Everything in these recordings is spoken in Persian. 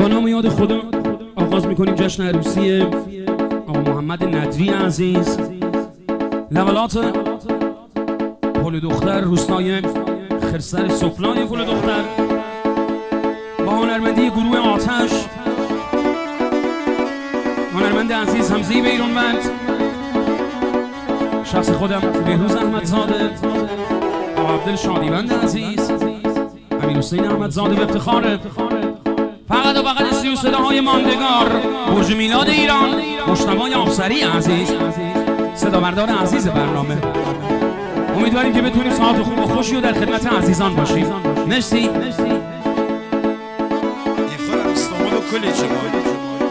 با نام یاد خدا آغاز میکنیم جشن عروسی آقا محمد ندوی عزیز، لولات پل دختر، روستای خرسر سفلای پل دختر، با هنرمندی گروه آتش، هنرمند عزیز حمزه بیرونوند، شخص خودم بهروز احمدزاده، آقا عبدل شادیوند عزیز، امیر حسین احمدزاده، به افتخار فقط و فقط 33 های ماندگار برج میلاد ایران، مجتبی آبسری عزیز، صدابردار عزیز برنامه. امیدواریم که بتونیم ساعت خوب و خوشی و در خدمت عزیزان باشیم. مرسی. نفرم استانبول و کل جمال.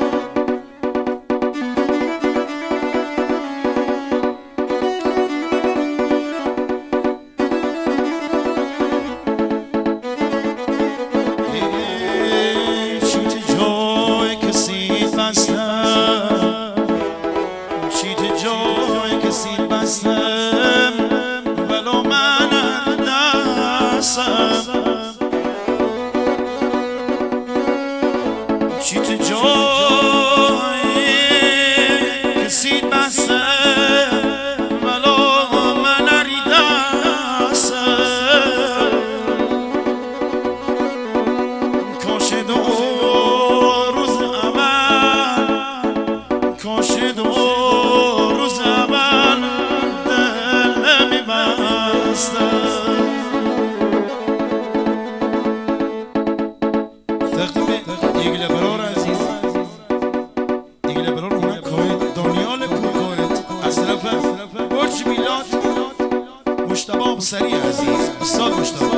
مجتبی آبسری عزیز، استاد مجتبی.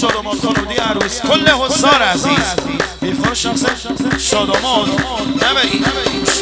شاداماد خانودی عروس کل حضار عزیز بیفخار شخص شاداماد نبری